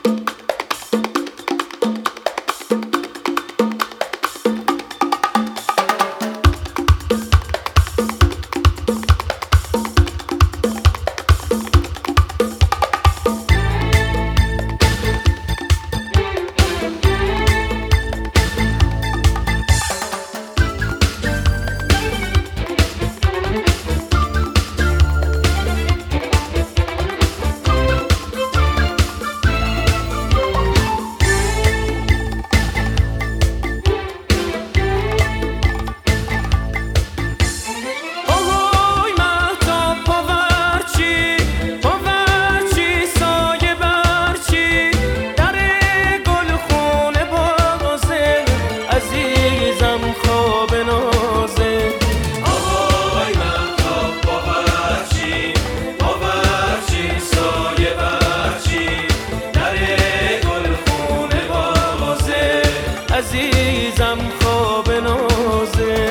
عزیزم خواب نازه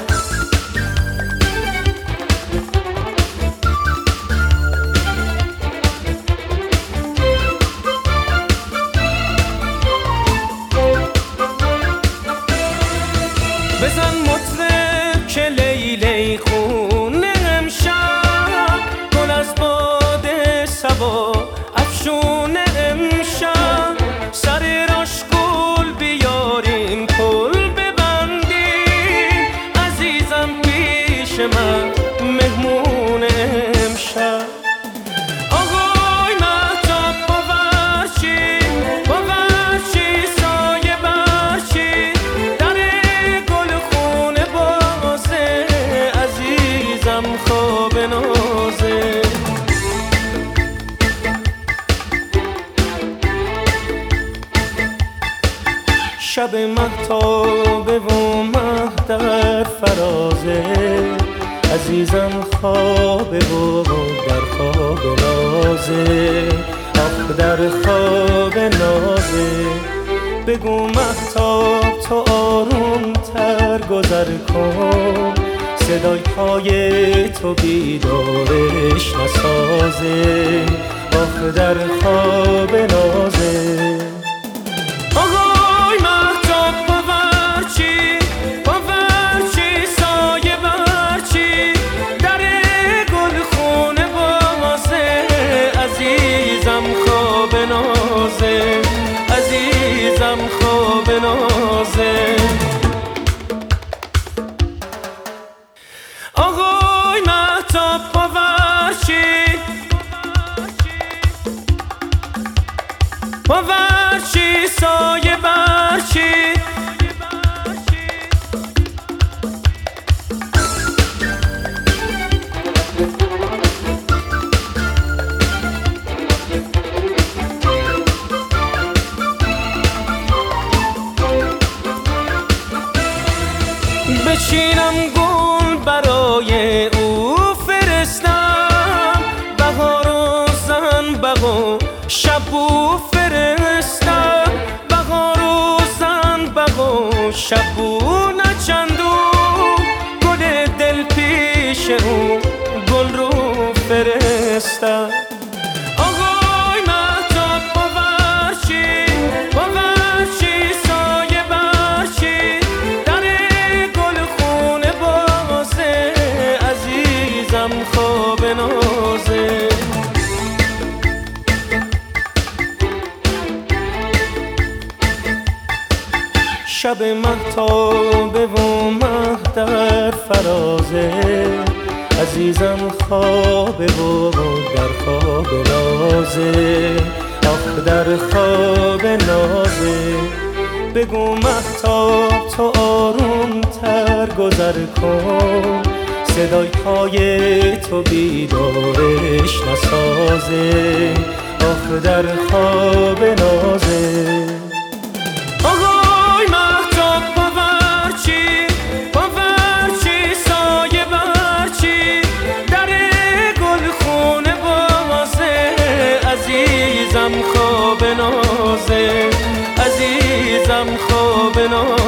بزن مطرب که لیلی خونه امشب گل از باد صبا افشونه امشب سر راش گل بیاریم پل ببندیم عزیزم پیش من مهمون امشب آقای مهتاب باورچی سایه برچی در گل خونه بازه عزیزم خواب نازه شب مهتابه و مه در فرازه عزیزم خوابه و در خواب نازه آخ در خواب نازه بگو مهتاب تو آروم تر گذر کن صدای پای تو بیدارش نسازه آخ در خواب نازه عزیزم خواب نازه آقای مهتاب باورچی سایه برچی بچینم گل برای او فرستم بهار و زنبق و شبو فرستم بهار و زنبق و شبو نچندو گل دل پیش او گل رو فرستم آقای مهتاب باورچی سایه برچی خواب نازه شب مهتابه و مه در فرازه عزیزم خوابه و در خواب نازه آخ در خواب نازه بگو مهتاب تو آروم تر گذر کن صدای پای تو بیدارش نسازه آخ در خواب نازه آقای مهتاب باورچی سایه برچی در گل خونه بازه عزیزم خواب نازه عزیزم خواب نازه